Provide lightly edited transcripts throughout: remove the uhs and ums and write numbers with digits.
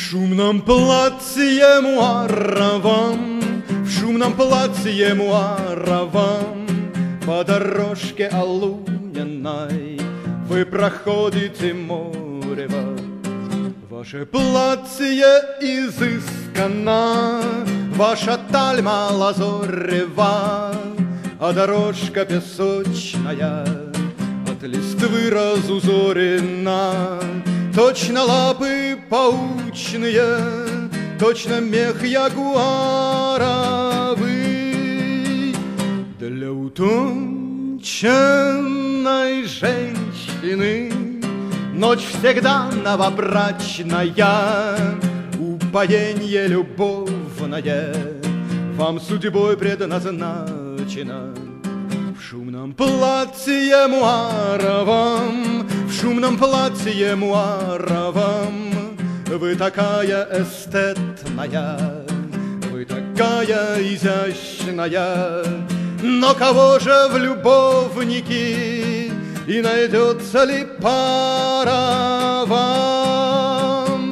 шумном платье муаровом, в шумном платье муаровом, по дорожке олуняной вы проходите морево. Ваше платье изысканно, ваша тальма лазорева, а дорожка песочная от листвы разузорена. Точно лапы паучные, точно мех ягуаровый. Для утонченной женщины ночь всегда новобрачная, упоенье любовное вам судьбой предназначено. В шумном платье муаровом, в шумном платье муаровом, вы такая эстетная, вы такая изящная. Но кого же в любовники, и найдется ли пара вам?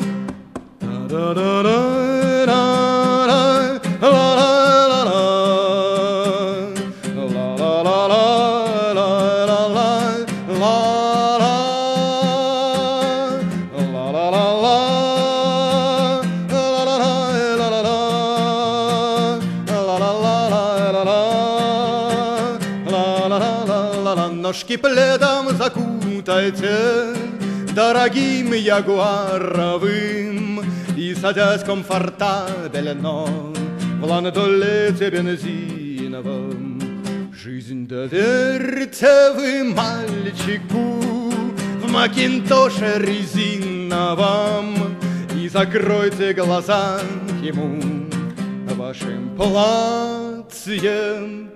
Ножки пледом закутайте дорогим ягуаровым, и, садясь комфортабельно в ландолете бензиновом, жизнь доверьте вы мальчику в макинтоше резиновом и закройте глаза ему вашим платьем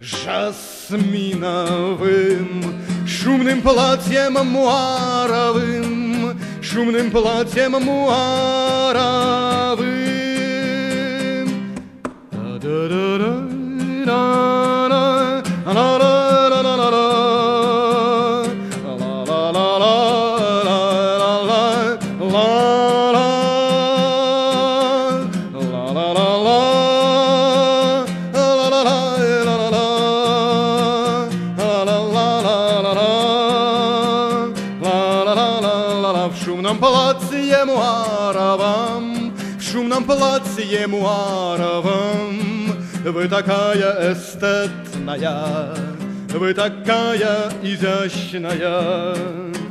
жасминовым, шумным платьем муаровым, шумным платьем муаровым. В шумном платье муаровом, в шумном платье муаровом, вы такая эстетная, вы такая изящная.